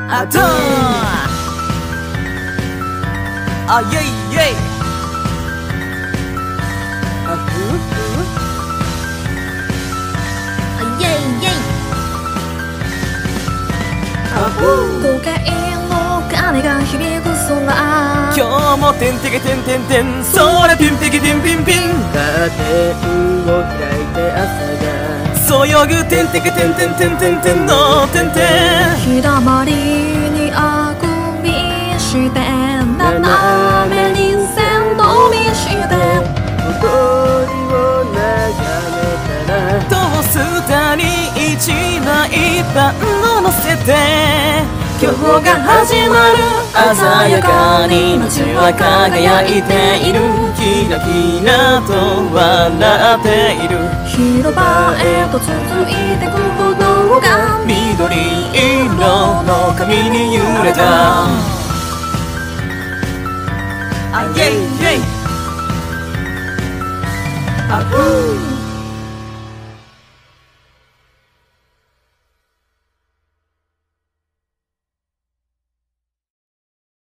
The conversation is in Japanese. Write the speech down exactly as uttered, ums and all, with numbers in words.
あとあイェイイェイあふふあイェイイェイあふ時計の鐘が響く空今日もてんてけてんてんてんそれピンピキピンピンピンカーテンを開いて朝がそよぐてんてけてんてんてんてんてんのてんてん日だまりにあくびして斜めに線路見して小鳥を眺めたらトースターに一枚パンを乗せて今日が始まる鮮やかに街は輝いているキラキラと笑っている広場へと続いてく歩道が緑色の髪に揺れたあイェイイェイあふー